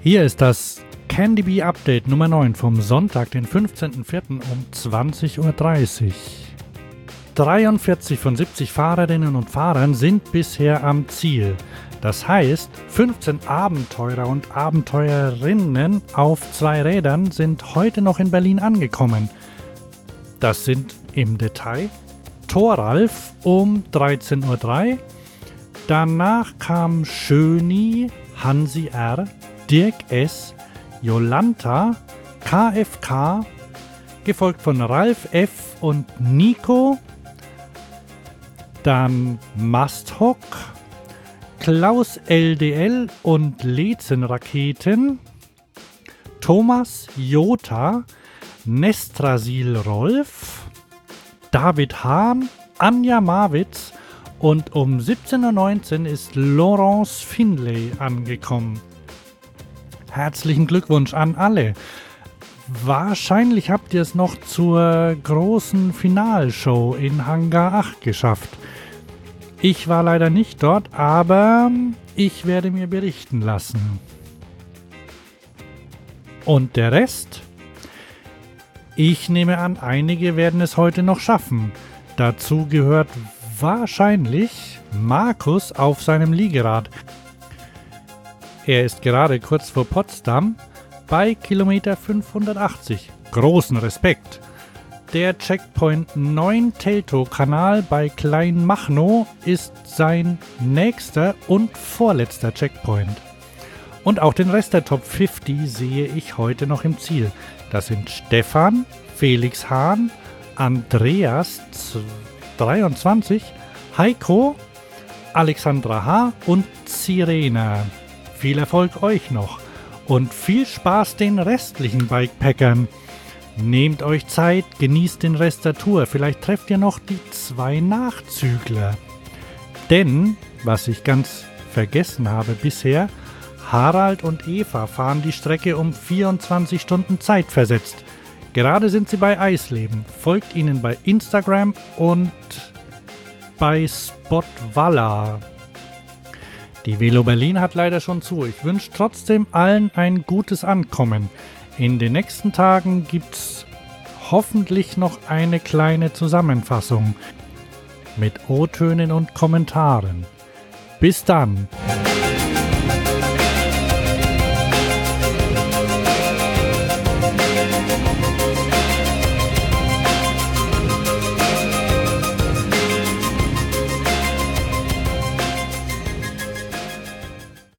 Hier ist das Candy Bee Update Nummer 9 vom Sonntag, den 15.04. um 20.30 Uhr. 43 von 70 Fahrerinnen und Fahrern sind bisher am Ziel. Das heißt, 15 Abenteurer und Abenteurerinnen auf 2 Rädern sind heute noch in Berlin angekommen. Das sind im Detail Thoralf um 13.03 Uhr, danach kam Schöni, Hansi R., Dirk S., Jolanta, KFK, gefolgt von Ralf F. und Nico, dann Masthock, Klaus LDL und Lezen-Raketen, Thomas Jota, Nestrasil Rolf, David Hahn, Anja Marwitz und um 17.19 Uhr ist Laurence Finlay angekommen. Herzlichen Glückwunsch an alle. Wahrscheinlich habt ihr es noch zur großen Finalshow in Hangar 8 geschafft. Ich war leider nicht dort, aber ich werde mir berichten lassen. Und der Rest? Ich nehme an, einige werden es heute noch schaffen. Dazu gehört wahrscheinlich Markus auf seinem Liegerad. Er ist gerade kurz vor Potsdam bei Kilometer 580. Großen Respekt! Der Checkpoint 9 Teltow-Kanal bei Kleinmachnow ist sein nächster und vorletzter Checkpoint. Und auch den Rest der Top 50 sehe ich heute noch im Ziel. Das sind Stefan, Felix Hahn, Andreas 23, Heiko, Alexandra H. und Sirena. Viel Erfolg euch noch und viel Spaß den restlichen Bikepackern. Nehmt euch Zeit, genießt den Rest der Tour. Vielleicht trefft ihr noch die 2 Nachzügler. Denn, was ich ganz vergessen habe bisher, Harald und Eva fahren die Strecke um 24 Stunden Zeit versetzt. Gerade sind sie bei Eisleben. Folgt ihnen bei Instagram und bei Spotwalla. Die Velo Berlin hat leider schon zu. Ich wünsche trotzdem allen ein gutes Ankommen. In den nächsten Tagen gibt's hoffentlich noch eine kleine Zusammenfassung mit O-Tönen und Kommentaren. Bis dann!